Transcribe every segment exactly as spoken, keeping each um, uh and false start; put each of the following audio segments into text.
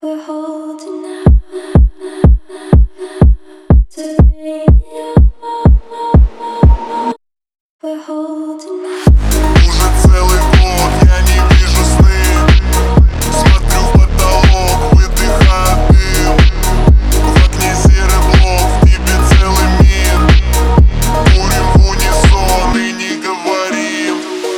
We're holding out to be We're holding out. Уже целый год я не вижу сны. Смотрю в потолок, выдыхаю дым. В окне серый блок, в тебе целый мир. Курим в унисон и не говорим.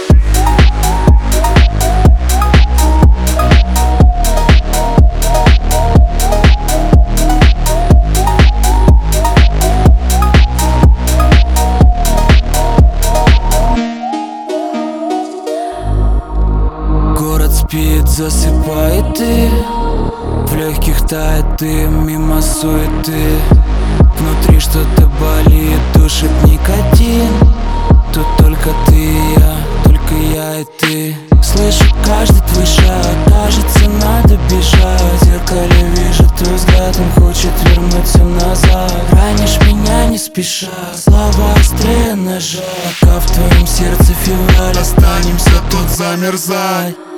Спит, засыпает и в легких тает дым мимо суеты. Внутри что-то болит, душит никотин. Тут только ты и я, только я и ты. Слышу каждый твой шаг, кажется, надо бежать. В зеркале вижу твой взгляд, он хочет вернуться назад. Ранишь меня не спеша, слова острее ножа. Пока в твоем сердце февраль, останемся тут замерзать.